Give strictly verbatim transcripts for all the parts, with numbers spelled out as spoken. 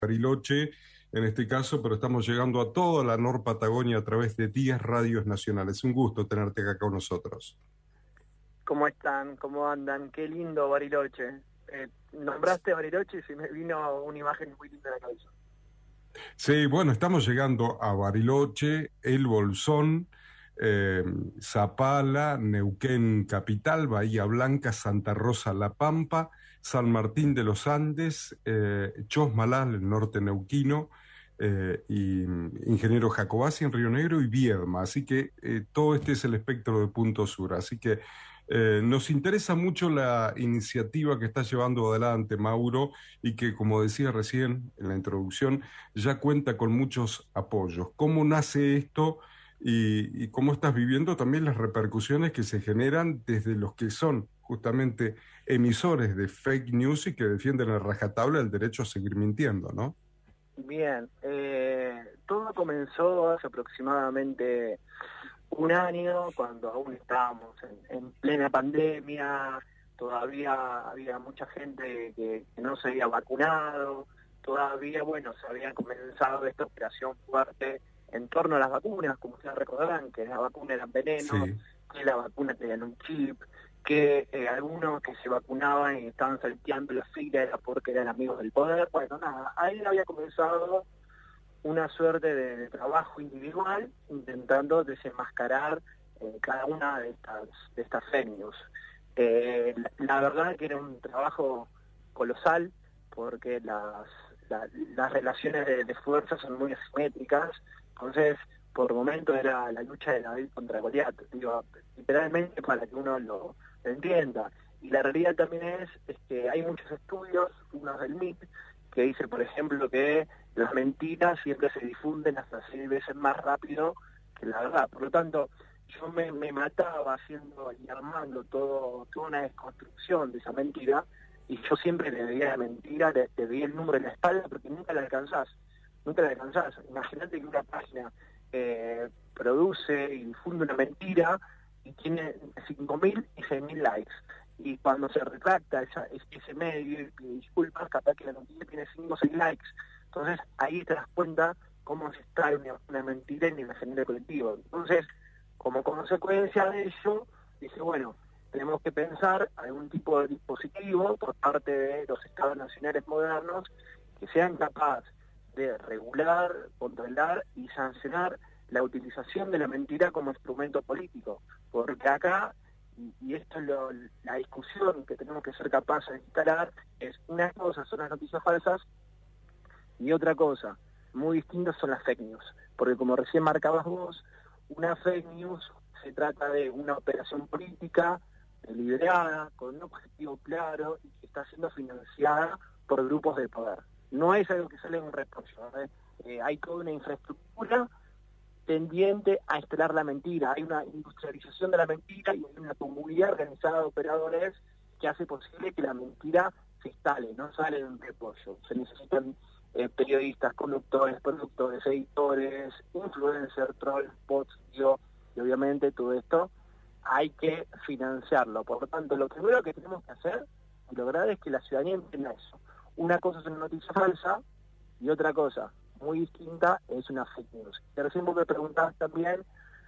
Bariloche, en este caso, pero estamos llegando a toda la Nor Patagonia a través de diez radios nacionales. Un gusto tenerte acá con nosotros. ¿Cómo están? ¿Cómo andan? Qué lindo Bariloche. Eh, nombraste Bariloche y se me vino una imagen muy linda a la cabeza. Sí, bueno, estamos llegando a Bariloche, El Bolsón, eh, Zapala, Neuquén Capital, Bahía Blanca, Santa Rosa La Pampa, San Martín de los Andes, eh, Chosmalal, el norte neuquino, eh, y Ingeniero Jacobacci en Río Negro y Viedma. Así que eh, todo este es el espectro de Punto Sur. Así que eh, nos interesa mucho la iniciativa que está llevando adelante Mauro y que, como decía recién en la introducción, ya cuenta con muchos apoyos. ¿Cómo nace esto y, y cómo estás viviendo también las repercusiones que se generan desde los que son justamente emisores de fake news y que defienden a rajatabla el derecho a seguir mintiendo, ¿no? Bien, eh, todo comenzó hace aproximadamente un año, cuando aún estábamos en, en plena pandemia, todavía había mucha gente que, que no se había vacunado, todavía, bueno, se había comenzado esta operación fuerte en torno a las vacunas, como ustedes recordarán, que la vacuna eran venenos, Sí. que la vacuna tenían un chip, que eh, algunos que se vacunaban y estaban salteando la fila era porque eran amigos del poder. Bueno, nada, ahí había comenzado una suerte de, de trabajo individual intentando desenmascarar eh, cada una de estas, de estas fake news. Eh, la, la verdad que era un trabajo colosal porque las, la, las relaciones de, de fuerza son muy asimétricas, entonces por momentos era la lucha de David contra Goliat, digo, literalmente para que uno lo, lo entienda. Y la realidad también es, es que hay muchos estudios, uno del M I T, que dice, por ejemplo, que las mentiras siempre se difunden hasta seis veces más rápido que la verdad. Por lo tanto, yo me, me mataba haciendo y armando todo, toda una desconstrucción de esa mentira, y yo siempre le veía la mentira, le, le veía el número en la espalda, porque nunca la alcanzás, nunca la alcanzás. Imagínate que una página eh, produce y difunde una mentira y tiene cinco mil y seis mil likes. Y cuando se retracta esa, ese medio y pide disculpas, capaz que la noticia tiene cinco o seis likes. Entonces ahí te das cuenta cómo se extrae una, una mentira en el imaginario colectivo. Entonces, como consecuencia de ello, dice, bueno, tenemos que pensar algún tipo de dispositivo por parte de los estados nacionales modernos que sean capaces de regular, controlar y sancionar la utilización de la mentira como instrumento político. Porque acá, y esto es lo, la discusión que tenemos que ser capaces de instalar, es una cosa son las noticias falsas y otra cosa muy distinta son las fake news, porque como recién marcabas vos, una fake news se trata de una operación política deliberada, con un objetivo claro y que está siendo financiada por grupos de poder. No es algo que sale en un reproche, ¿verdad? Eh, hay toda una infraestructura tendiente a instalar la mentira, hay una industrialización de la mentira y hay una comunidad organizada de operadores que hace posible que la mentira se instale, no sale de un repollo. Se necesitan eh, periodistas, conductores, productores, editores, influencers, trolls, bots, yo, y obviamente todo esto hay que financiarlo. Por lo tanto, lo primero que tenemos que hacer y lograr es que la ciudadanía entienda eso. Una cosa es una noticia falsa y otra cosa muy distinta es una fake news. Y recién vos me preguntabas también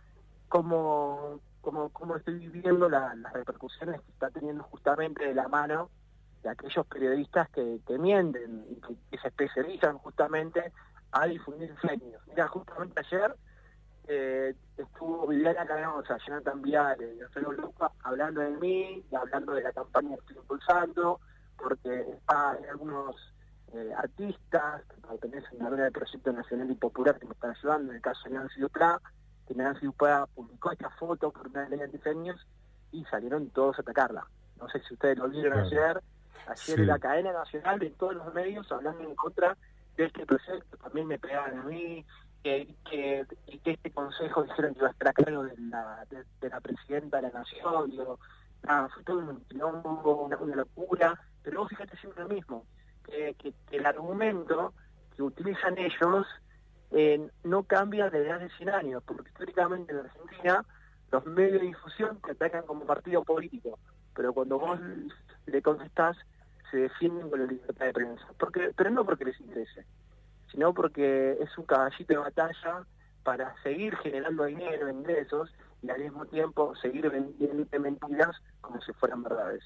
cómo, cómo, cómo estoy viviendo la, las repercusiones que está teniendo justamente de la mano de aquellos periodistas que, que mienten y que, que se especializan justamente a difundir fake news. Mira, justamente ayer eh, estuvo Viviana Canosa, Jonathan Viale y Alfredo Luca hablando de mí y hablando de la campaña que estoy impulsando, porque está, hay algunos Eh, artistas que pertenecen a la del Proyecto Nacional y Popular que me están ayudando, en el caso de Nancy Duplá, que Nancy Duplá publicó esta foto por una ley antifemios y salieron todos a atacarla. No sé si ustedes lo vieron Claro. ayer, ayer Sí. en la cadena nacional de todos los medios hablando en contra de este proyecto, también me pegaban a mí, que, que, que este consejo dijeron que iba a estar a cargo de la, de, de la presidenta de la nación, digo, nada, fue todo un quilombo, una, una locura, pero vos fíjate siempre lo mismo. Que, que, que el argumento que utilizan ellos eh, no cambia desde hace cien años, porque históricamente en Argentina los medios de difusión te atacan como partido político, pero cuando vos le contestás se defienden con la libertad de prensa, porque, pero no porque les interese, sino porque es un caballito de batalla para seguir generando dinero, ingresos, y al mismo tiempo seguir vendiendo mentiras como si fueran verdades.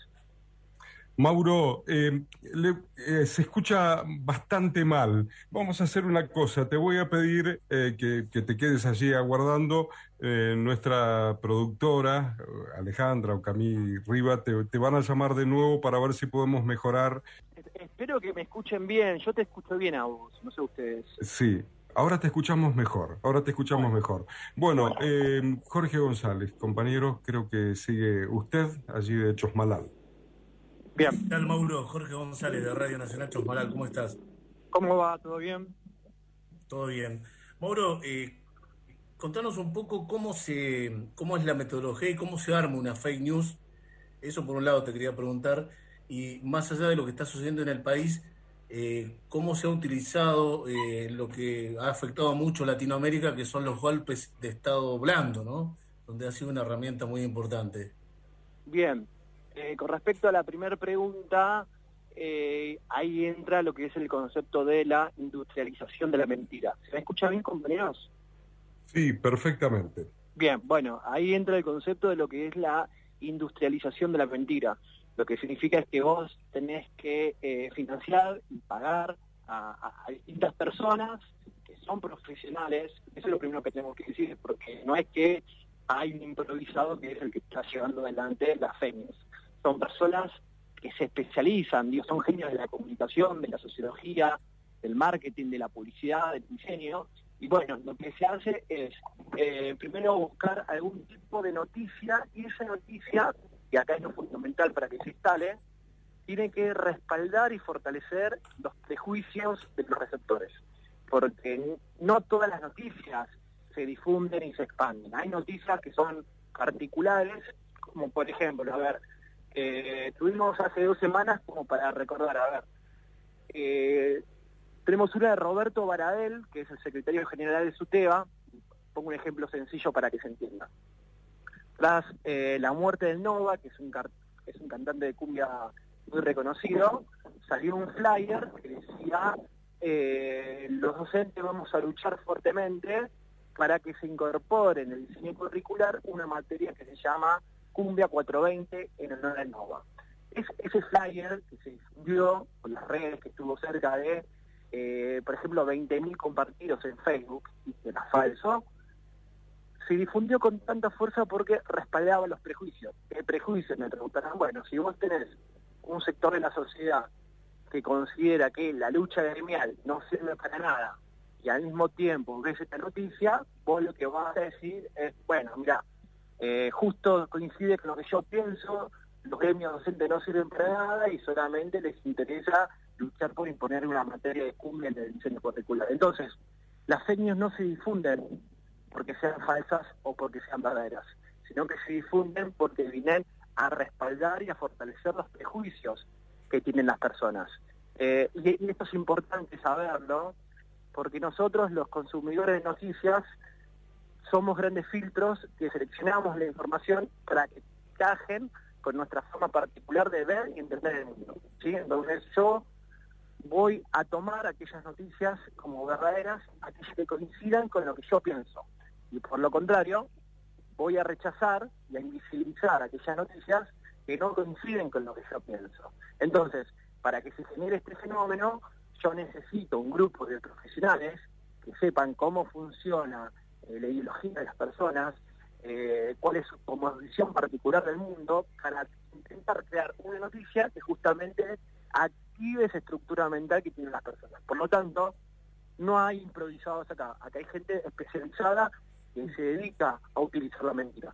Mauro, eh, le- eh, se escucha bastante mal. Vamos a hacer una cosa, te voy a pedir eh, que, que te quedes allí aguardando. Eh, nuestra productora, eh, Alejandra o Camille Riva, te, te van a llamar de nuevo para ver si podemos mejorar. Espero que me escuchen bien, yo te escucho bien a vos, no sé ustedes. Sí, ahora te escuchamos mejor, ahora te escuchamos Bueno, mejor. Bueno, bueno. eh, Jorge González, compañero, creo que sigue usted allí de Chosmalal. Bien. ¿Qué tal, Mauro? Jorge González, de Radio Nacional Chosmalal, ¿cómo estás? ¿Cómo va? ¿Todo bien? Todo bien. Mauro, eh, contanos un poco cómo se, cómo es la metodología y cómo se arma una fake news. Eso por un lado te quería preguntar. Y más allá de lo que está sucediendo en el país, eh, cómo se ha utilizado eh, lo que ha afectado mucho a Latinoamérica, que son los golpes de Estado blando, ¿no? Donde ha sido una herramienta muy importante. Bien. Eh, con respecto a la primera pregunta, eh, ahí entra lo que es el concepto de la industrialización de la mentira. ¿Se me escucha bien, compañeros? Sí, perfectamente. Bien, bueno, ahí entra el concepto de lo que es la industrialización de la mentira. Lo que significa es que vos tenés que eh, financiar y pagar a, a distintas personas que son profesionales. Eso es lo primero que tenemos que decir, porque no es que hay un improvisado que es el que está llevando adelante las fake news. Son personas que se especializan, digo, son genios de la comunicación, de la sociología, del marketing, de la publicidad, del diseño. Y bueno, lo que se hace es eh, primero buscar algún tipo de noticia, y esa noticia, que acá es lo fundamental para que se instale, tiene que respaldar y fortalecer los prejuicios de los receptores. Porque no todas las noticias se difunden y se expanden. Hay noticias que son particulares, como por ejemplo, a ver, eh, tuvimos hace dos semanas, como para recordar, a ver, eh, tenemos una de Roberto Baradel, que es el secretario general de SUTEBA. Pongo un ejemplo sencillo para que se entienda. Tras eh, la muerte del Nova, que es un, car es un cantante de cumbia muy reconocido, salió un flyer que decía eh, los docentes vamos a luchar fuertemente para que se incorpore en el diseño curricular una materia que se llama Cumbia cuatrocientos veinte en honor al Nova. Es, ese flyer que se difundió por las redes, que estuvo cerca de, eh, por ejemplo, veinte mil compartidos en Facebook, y que era falso, se difundió con tanta fuerza porque respaldaba los prejuicios. ¿Qué prejuicios? Me preguntarán, bueno, si vos tenés un sector de la sociedad que considera que la lucha gremial no sirve para nada, y al mismo tiempo ves esta noticia, vos lo que vas a decir es, bueno, mira, eh, justo coincide con lo que yo pienso, los gremios docentes no sirven para nada y solamente les interesa luchar por imponer una materia de cumbia en el diseño curricular. Entonces, las fake news no se difunden porque sean falsas o porque sean verdaderas, sino que se difunden porque vienen a respaldar y a fortalecer los prejuicios que tienen las personas. Eh, y, y esto es importante saberlo, porque nosotros, los consumidores de noticias, somos grandes filtros que seleccionamos la información para que encajen con nuestra forma particular de ver y entender el mundo, ¿sí? Entonces yo voy a tomar aquellas noticias como verdaderas, aquellas que coincidan con lo que yo pienso. Y por lo contrario, voy a rechazar y a invisibilizar aquellas noticias que no coinciden con lo que yo pienso. Entonces, para que se genere este fenómeno, yo necesito un grupo de profesionales que sepan cómo funciona eh, la ideología de las personas, eh, cuál es su visión particular del mundo, para intentar crear una noticia que justamente active esa estructura mental que tienen las personas. Por lo tanto, no hay improvisados acá. Acá hay gente especializada que se dedica a utilizar la mentira.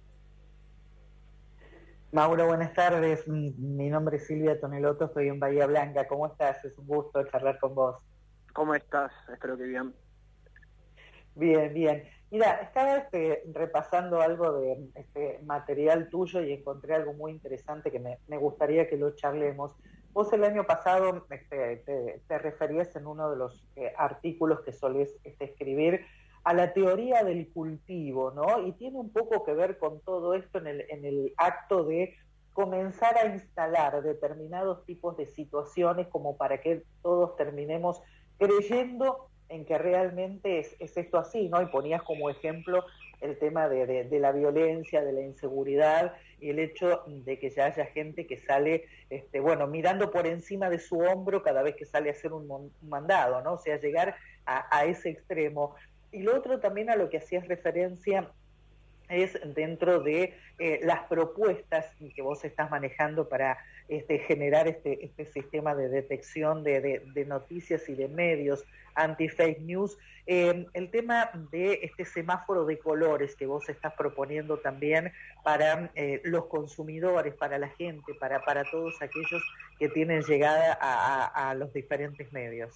Mauro, buenas tardes. Mi, mi nombre es Silvia Toneloto, estoy en Bahía Blanca. ¿Cómo estás? Es un gusto charlar con vos. ¿Cómo estás? Espero que bien. Bien, bien. Mira, estaba este, repasando algo de este material tuyo y encontré algo muy interesante que me, me gustaría que lo charlemos. Vos el año pasado este, te, te referías en uno de los eh, artículos que solés este, escribir a la teoría del cultivo, ¿no? Y tiene un poco que ver con todo esto en el, en el acto de comenzar a instalar determinados tipos de situaciones como para que todos terminemos creyendo en que realmente es, es esto así, ¿no? Y ponías como ejemplo el tema de, de, de la violencia, de la inseguridad y el hecho de que ya haya gente que sale, este, bueno, mirando por encima de su hombro cada vez que sale a hacer un, un mandado, ¿no? O sea, llegar a, a ese extremo. Y lo otro también a lo que hacías referencia es dentro de eh, las propuestas que vos estás manejando para este, generar este, este sistema de detección de, de, de noticias y de medios anti-fake news, eh, el tema de este semáforo de colores que vos estás proponiendo también para eh, los consumidores, para la gente, para, para todos aquellos que tienen llegada a, a, a los diferentes medios.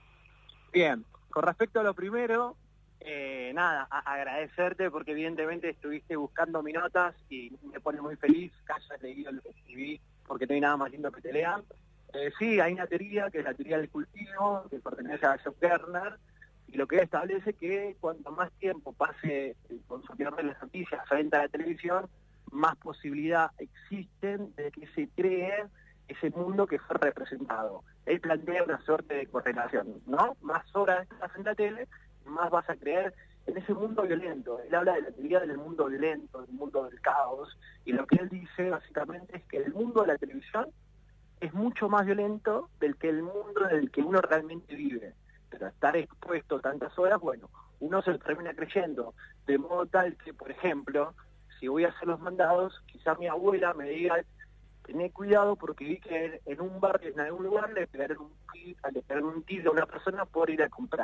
Bien, con respecto a lo primero, Eh, nada, a agradecerte porque evidentemente estuviste buscando mis notas y me pone muy feliz que hayas leído lo que escribí, porque no hay nada más lindo que te lean. Eh, sí, hay una teoría que es la teoría del cultivo, que pertenece a Joe Kerner, y lo que establece que cuanto más tiempo pase el consumidor de las noticias frente a la televisión, más posibilidad existen de que se cree ese mundo que fue representado. Él plantea una suerte de correlación, ¿no? Más horas estás en la tele, más vas a creer en ese mundo violento. Él habla de la teoría del mundo violento, del mundo del caos, y lo que él dice básicamente es que el mundo de la televisión es mucho más violento del que el mundo del que uno realmente vive. Pero estar expuesto tantas horas, bueno, uno se lo termina creyendo, de modo tal que, por ejemplo, si voy a hacer los mandados, quizá mi abuela me diga, tené cuidado porque vi que en un barrio, en algún lugar, le pegaron un tiro, le pegaron un tiro a una persona por ir a comprar.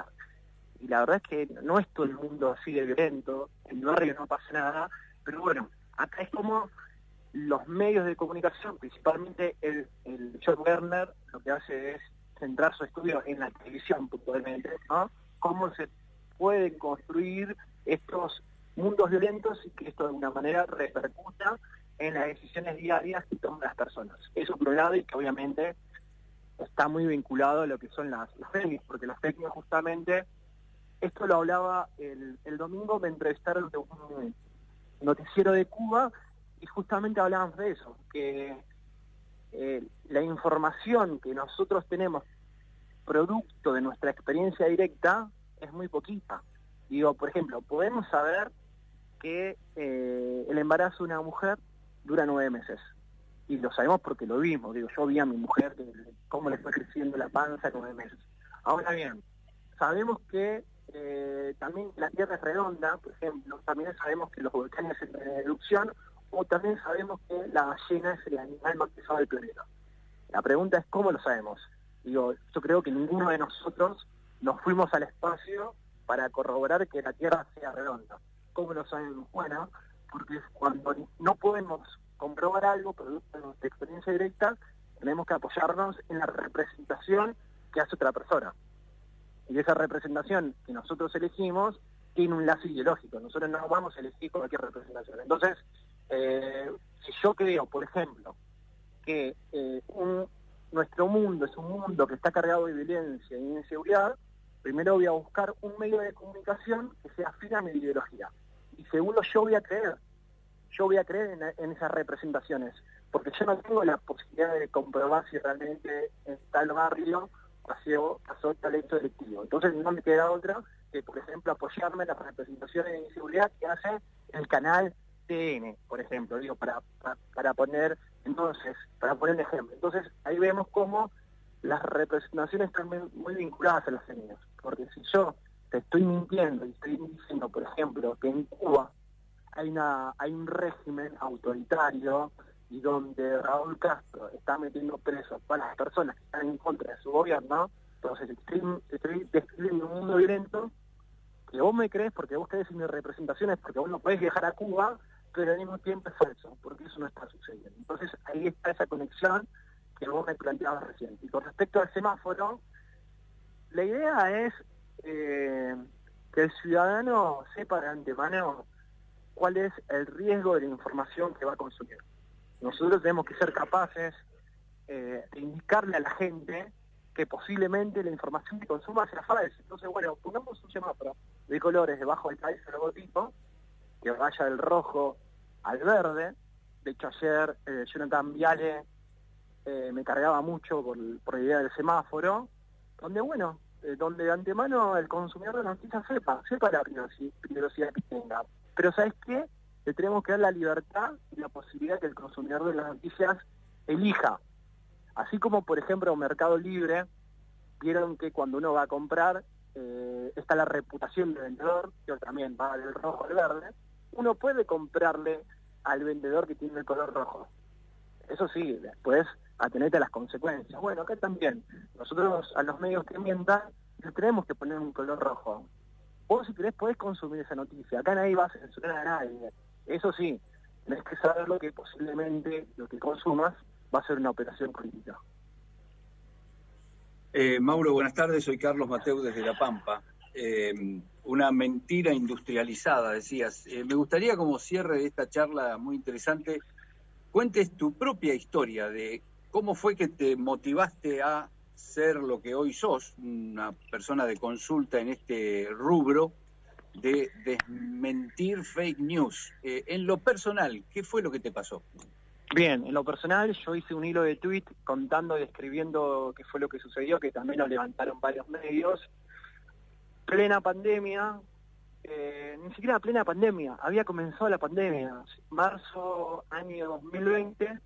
Y la verdad es que no es todo el mundo así de violento, en el barrio no pasa nada, pero bueno, acá es como los medios de comunicación, principalmente el, el Joe Werner, lo que hace es centrar su estudio en la televisión puntualmente, ¿no? Cómo se pueden construir estos mundos violentos y que esto de alguna manera repercuta en las decisiones diarias que toman las personas. Eso por un lado, y que obviamente está muy vinculado a lo que son las, las fake news, porque las fake news justamente... Esto lo hablaba el, el domingo, me entrevistaron de un noticiero de Cuba y justamente hablaban de eso, que eh, la información que nosotros tenemos producto de nuestra experiencia directa es muy poquita. Digo, por ejemplo, podemos saber que eh, el embarazo de una mujer dura nueve meses. Y lo sabemos porque lo vimos. Digo, yo vi a mi mujer que, cómo le fue creciendo la panza con nueve meses. Ahora bien, sabemos que Eh, también la Tierra es redonda, por ejemplo, también sabemos que los volcanes entran en erupción, o también sabemos que la ballena es el animal más pesado del planeta. La pregunta es ¿cómo lo sabemos? Digo, yo creo que ninguno de nosotros nos fuimos al espacio para corroborar que la Tierra sea redonda. ¿Cómo lo sabemos? Bueno, porque cuando no podemos comprobar algo producto de nuestra experiencia directa, tenemos que apoyarnos en la representación que hace otra persona. Y esa representación que nosotros elegimos tiene un lazo ideológico. Nosotros no vamos a elegir cualquier representación. Entonces, eh, si yo creo, por ejemplo, que eh, un, nuestro mundo es un mundo que está cargado de violencia y de inseguridad, primero voy a buscar un medio de comunicación que sea afín a mi ideología. Y segundo, yo voy a creer. Yo voy a creer en, en esas representaciones. Porque yo no tengo la posibilidad de comprobar si realmente en tal barrio pasó, pasó tal hecho delictivo. Entonces no me queda otra que, por ejemplo, apoyarme en las representaciones de inseguridad que hace el canal T N, por ejemplo, digo, para, para, para poner, entonces, para poner un ejemplo. Entonces, ahí vemos cómo las representaciones están muy, muy vinculadas a los genios. Porque si yo te estoy mintiendo y estoy diciendo, por ejemplo, que en Cuba hay una, hay un régimen autoritario y donde Raúl Castro está metiendo presos para las personas que están en contra de su gobierno, entonces estoy, estoy describiendo un mundo violento que vos me crees porque vos crees en mis representaciones, porque vos no podés viajar a Cuba, pero al mismo tiempo es falso, porque eso no está sucediendo. Entonces ahí está esa conexión que vos me planteabas recién. Y con respecto al semáforo, la idea es eh, que el ciudadano sepa de antemano cuál es el riesgo de la información que va a consumir. Nosotros tenemos que ser capaces eh, de indicarle a la gente que posiblemente la información que consuma sea falsa. Entonces, bueno, pongamos un semáforo de colores debajo del país, el logotipo, que vaya del rojo al verde. De hecho, ayer eh, Jonathan Viale eh, me cargaba mucho por, por la idea del semáforo, donde, bueno, eh, donde de antemano el consumidor de la noticia sepa, sepa la peligrosidad que tenga. Pero ¿sabes qué? Le tenemos que dar la libertad y la posibilidad que el consumidor de las noticias elija. Así como, por ejemplo, Mercado Libre, vieron que cuando uno va a comprar, eh, está la reputación del vendedor, que también va del rojo al verde, uno puede comprarle al vendedor que tiene el color rojo. Eso sí, después atenete a las consecuencias. Bueno, acá también, nosotros a los medios que mientan, les tenemos que poner un color rojo. Vos si querés podés consumir esa noticia, acá nadie va a censurar a nadie. Eso sí, tenés que saberlo que posiblemente lo que consumas va a ser una operación política. Eh, Mauro, buenas tardes, soy Carlos Mateu desde La Pampa. Eh, una mentira industrializada, decías. Eh, me gustaría, como cierre de esta charla muy interesante, cuentes tu propia historia de cómo fue que te motivaste a ser lo que hoy sos, una persona de consulta en este rubro de desmentir fake news. Eh, en lo personal, ¿qué fue lo que te pasó? Bien, en lo personal yo hice un hilo de tweet contando y describiendo qué fue lo que sucedió, que también lo levantaron varios medios. Plena pandemia, eh, ni siquiera plena pandemia, había comenzado la pandemia, marzo año dos mil veinte,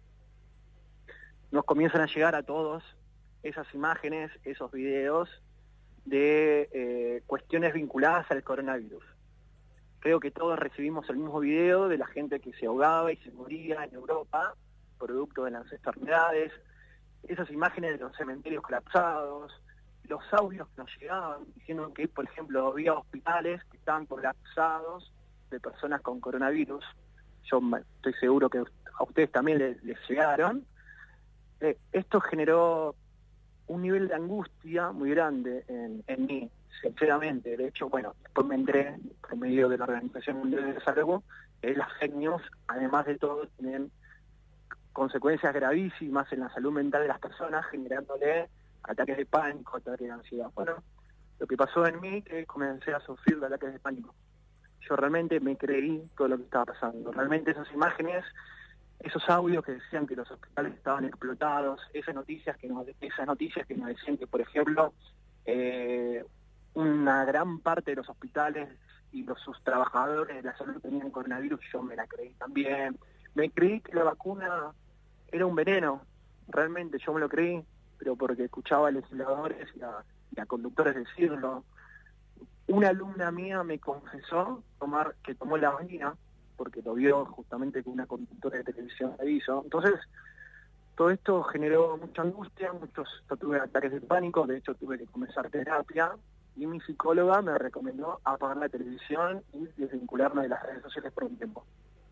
nos comienzan a llegar a todos esas imágenes, esos videos de eh, cuestiones vinculadas al coronavirus. Creo que todos recibimos el mismo video de la gente que se ahogaba y se moría en Europa, producto de las enfermedades, esas imágenes de los cementerios colapsados, los audios que nos llegaban diciendo que, por ejemplo, había hospitales que estaban colapsados de personas con coronavirus. Yo estoy seguro que a ustedes también les, les llegaron. Eh, esto generó un nivel de angustia muy grande en, en mí, sinceramente. De hecho, bueno, después me enteré por medio de la Organización Mundial de la Salud, que las fake news, además de todo, tienen consecuencias gravísimas en la salud mental de las personas, generándole ataques de pánico, ataques de ansiedad. Bueno, lo que pasó en mí, que comencé a sufrir de ataques de pánico. Yo realmente me creí todo lo que estaba pasando. Realmente esas imágenes, esos audios que decían que los hospitales estaban explotados, esas noticias que nos, esas noticias que nos decían que, por ejemplo, eh, una gran parte de los hospitales y los sus trabajadores de la salud tenían coronavirus, yo me la creí también. Me creí que la vacuna era un veneno, realmente yo me lo creí, pero porque escuchaba a legisladores y a, y a conductores decirlo. Una alumna mía me confesó tomar que tomó la vaina, porque lo vio justamente que una conductora de televisión la hizo. Entonces, todo esto generó mucha angustia, muchos, yo tuve ataques de pánico, de hecho tuve que comenzar terapia, y mi psicóloga me recomendó apagar la televisión y desvincularme de las redes sociales por un tiempo.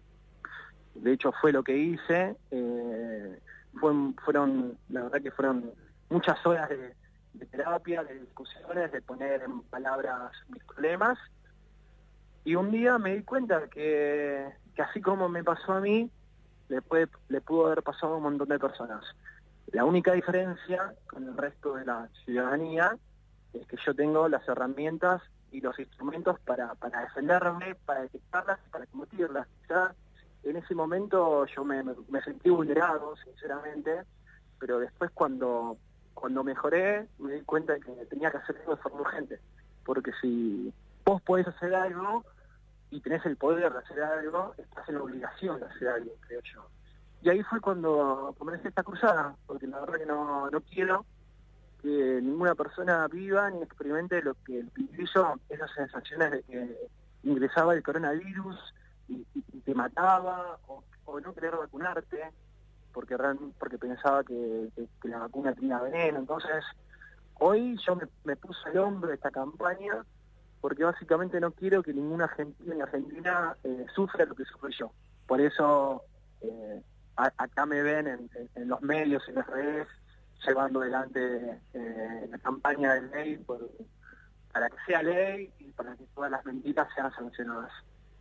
De hecho fue lo que hice, eh, fue, fueron, la verdad que fueron muchas horas de, de terapia, de discusiones, de poner en palabras mis problemas, y un día me di cuenta que, que así como me pasó a mí, le, puede, le pudo haber pasado a un montón de personas. La única diferencia con el resto de la ciudadanía es que yo tengo las herramientas y los instrumentos para, para defenderme, para detectarlas, para combatirlas. Ya en ese momento yo me, me sentí vulnerado, sinceramente, pero después cuando, cuando mejoré me di cuenta de que tenía que hacer algo de forma urgente, porque si vos podés hacer algo y tenés el poder de hacer algo, estás en la obligación de hacer algo, creo yo. Y ahí fue cuando comencé esta cruzada, porque la verdad que no, no quiero que ninguna persona viva ni experimente lo que viví yo, esas sensaciones de que ingresaba el coronavirus y, y te mataba, o, o no querer vacunarte, porque porque pensaba que, que, que la vacuna tenía veneno. Entonces, hoy yo me, me puse al hombro de esta campaña, porque básicamente no quiero que ningún argentino en Argentina eh, sufra lo que sufrí yo. Por eso eh, a, acá me ven en, en, en los medios, en las redes, llevando adelante eh, la campaña de ley por, para que sea ley y para que todas las mentiras sean sancionadas.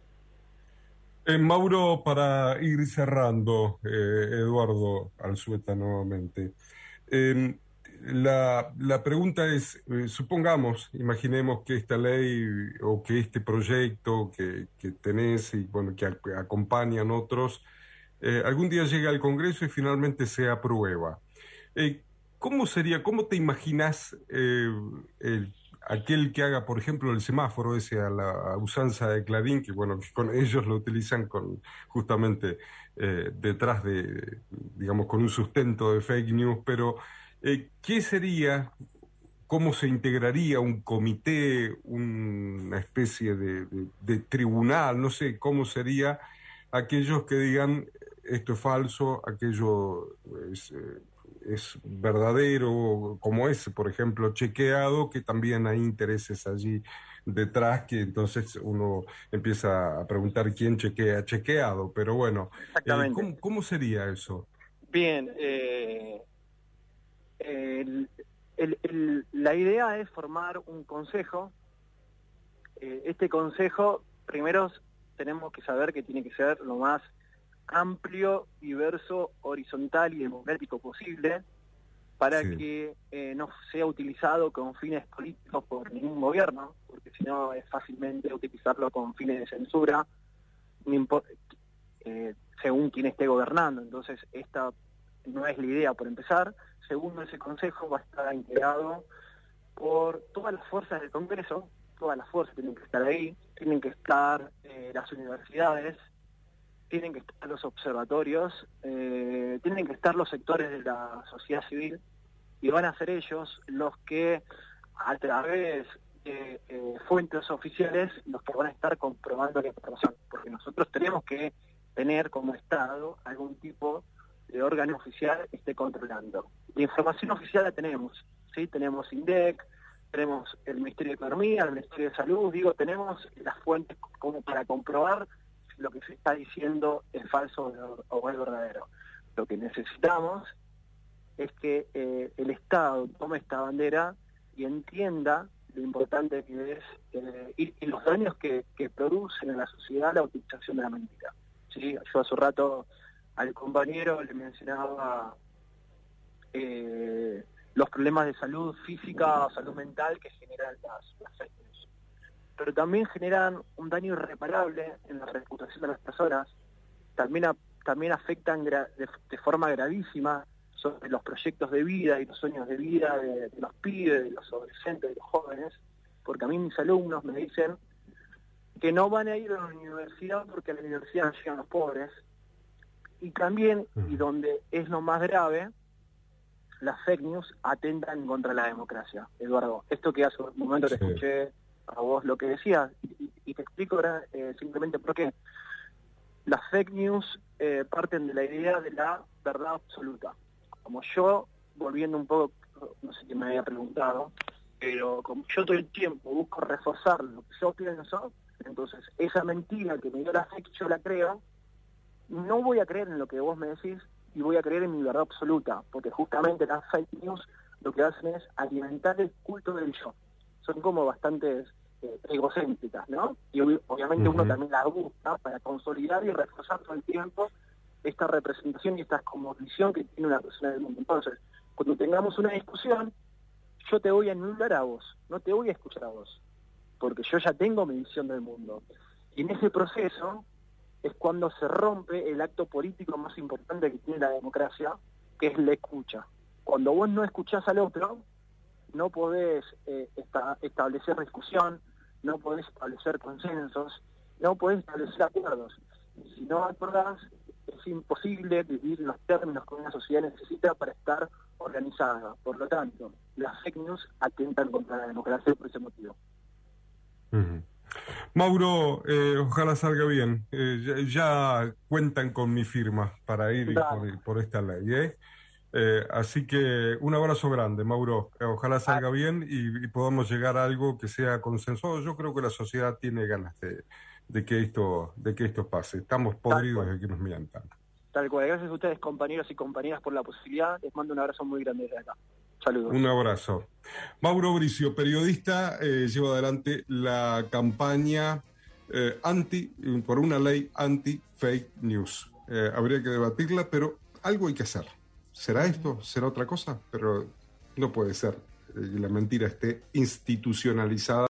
Eh, Mauro, para ir cerrando, eh, Eduardo Alzueta nuevamente, eh, la, la pregunta es, eh, supongamos, imaginemos que esta ley o que este proyecto que, que tenés y bueno, que ac- acompañan otros, eh, algún día llega al Congreso y finalmente se aprueba. Eh, ¿cómo sería, cómo te imaginas eh, el, aquel que haga, por ejemplo, el semáforo ese a la usanza de Clarín, que bueno, que con ellos lo utilizan con justamente eh, detrás de, digamos, con un sustento de fake news, pero eh, ¿qué sería? ¿Cómo se integraría un comité, una especie de, de, de tribunal? No sé, ¿cómo sería aquellos que digan esto es falso, aquello es, eh, es verdadero, como es, por ejemplo, chequeado, que también hay intereses allí detrás, que entonces uno empieza a preguntar quién chequea chequeado, pero bueno, eh, ¿cómo, ¿cómo sería eso? Bien, eh, el, el, el, la idea es formar un consejo. Eh, este consejo, primero tenemos que saber que tiene que ser lo más amplio, diverso, horizontal y democrático posible, para sí. que eh, no sea utilizado con fines políticos por ningún gobierno, porque si no es fácilmente utilizarlo con fines de censura, eh, según quien esté gobernando. Entonces esta no es la idea, por empezar. Segundo, ese consejo va a estar integrado por todas las fuerzas del Congreso, todas las fuerzas tienen que estar ahí, tienen que estar eh, las universidades, tienen que estar los observatorios, eh, tienen que estar los sectores de la sociedad civil, y van a ser ellos los que, a través de eh, fuentes oficiales, los que van a estar comprobando la información, porque nosotros tenemos que tener como Estado algún tipo de órgano oficial que esté controlando. La información oficial la tenemos, ¿sí? Tenemos INDEC, tenemos el Ministerio de Economía, el Ministerio de Salud, digo, tenemos las fuentes como para comprobar si lo que se está diciendo es falso o es verdadero. Lo que necesitamos es que eh, el Estado tome esta bandera y entienda lo importante que es eh, y, y los daños que, que producen en la sociedad la utilización de la mentira. ¿Sí? Yo hace un rato al compañero le mencionaba eh, los problemas de salud física o salud mental que generan las, las fake news, pero también generan un daño irreparable en la reputación de las personas, también, a, también afectan gra, de, de forma gravísima sobre los proyectos de vida y los sueños de vida de, de los pibes, de los adolescentes, de los jóvenes, porque a mí mis alumnos me dicen que no van a ir a la universidad porque a la universidad no llegan los pobres, y también, y donde es lo más grave, las fake news atentan contra la democracia. Eduardo, esto que hace un momento te escuché a vos lo que decías, y, y te explico ahora eh, simplemente por qué. Las fake news eh, parten de la idea de la verdad absoluta. Como yo, volviendo un poco, no sé quién me había preguntado, pero como yo todo el tiempo busco reforzar lo que yo pienso, entonces esa mentira que me dio la fake yo la creo, no voy a creer en lo que vos me decís y voy a creer en mi verdad absoluta, porque justamente las fake news lo que hacen es alimentar el culto del yo. Son como bastante eh, egocéntricas, ¿no? Y ob obviamente uh-huh. uno también las busca para consolidar y reforzar todo el tiempo esta representación y esta cosmovisión que tiene una persona del mundo. Entonces, cuando tengamos una discusión, yo te voy a anular a vos, no te voy a escuchar a vos, porque yo ya tengo mi visión del mundo. Y en ese proceso es cuando se rompe el acto político más importante que tiene la democracia, que es la escucha. Cuando vos no escuchás al otro, no podés eh, esta, establecer discusión, no podés establecer consensos, no podés establecer acuerdos. Y si no acordás, es imposible vivir los términos que una sociedad necesita para estar organizada. Por lo tanto, las fake news atentan contra la democracia por ese motivo. Uh-huh. Mauro, eh, ojalá salga bien. Eh, ya, ya cuentan con mi firma para ir por, por esta ley. ¿eh? Eh, así que un abrazo grande, Mauro. Eh, ojalá salga bien y, y podamos llegar a algo que sea consensuado. Yo creo que la sociedad tiene ganas de, de, que, esto, de que esto pase. Estamos podridos de que nos mientan. Tal cual. Gracias a ustedes, compañeros y compañeras, por la posibilidad. Les mando un abrazo muy grande desde acá. Saludos. Un abrazo. Mauro Bricio, periodista, eh, lleva adelante la campaña eh, anti, por una ley anti-fake news. Eh, habría que debatirla, pero algo hay que hacer. ¿Será esto? ¿Será otra cosa? Pero no puede ser que la mentira esté institucionalizada.